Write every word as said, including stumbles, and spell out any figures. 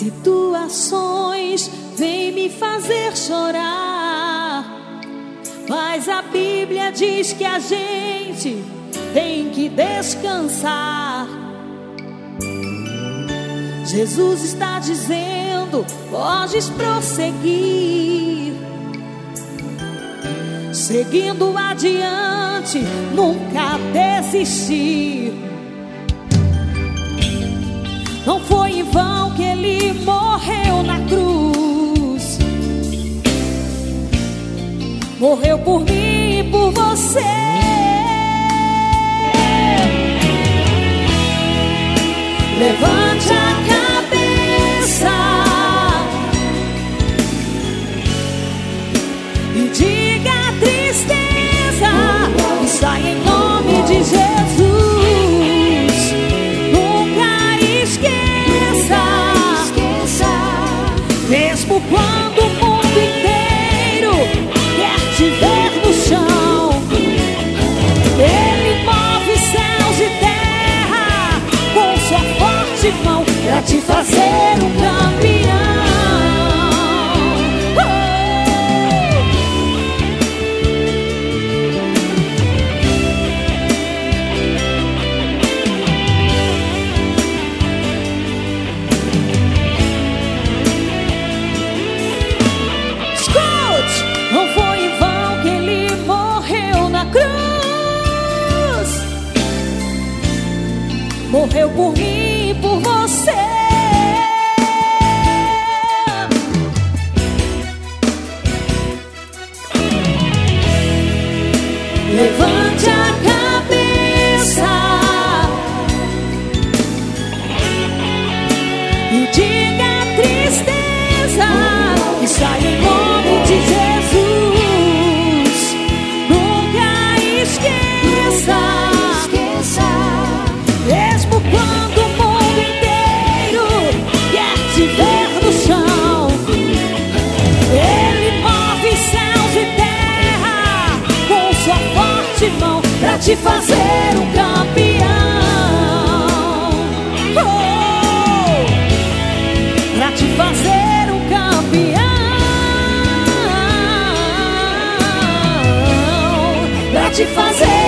Situações vêm me fazer chorar, mas a Bíblia diz que a gente tem que descansar. Jesus está dizendo: podes prosseguir, seguindo adiante, nunca desistir. Não foi em vão que ele morreu na cruz. Morreu por mim e por você. Levante a cabeça e diga a tristeza e sai em nome de Jesus. Mesmo quando o mundo inteiro quer te ver no chão, Ele move céus e terra com sua forte mão pra te fazer um campeão. Morreu por mim e por você. Levante a cabeça e diga a tristeza e sai em nome de Jesus. Nunca esqueça. Mesmo quando o mundo inteiro quer te ver no chão, Ele move céus e terra com sua forte mão pra te fazer um campeão. Oh, pra te fazer um campeão. Pra te fazer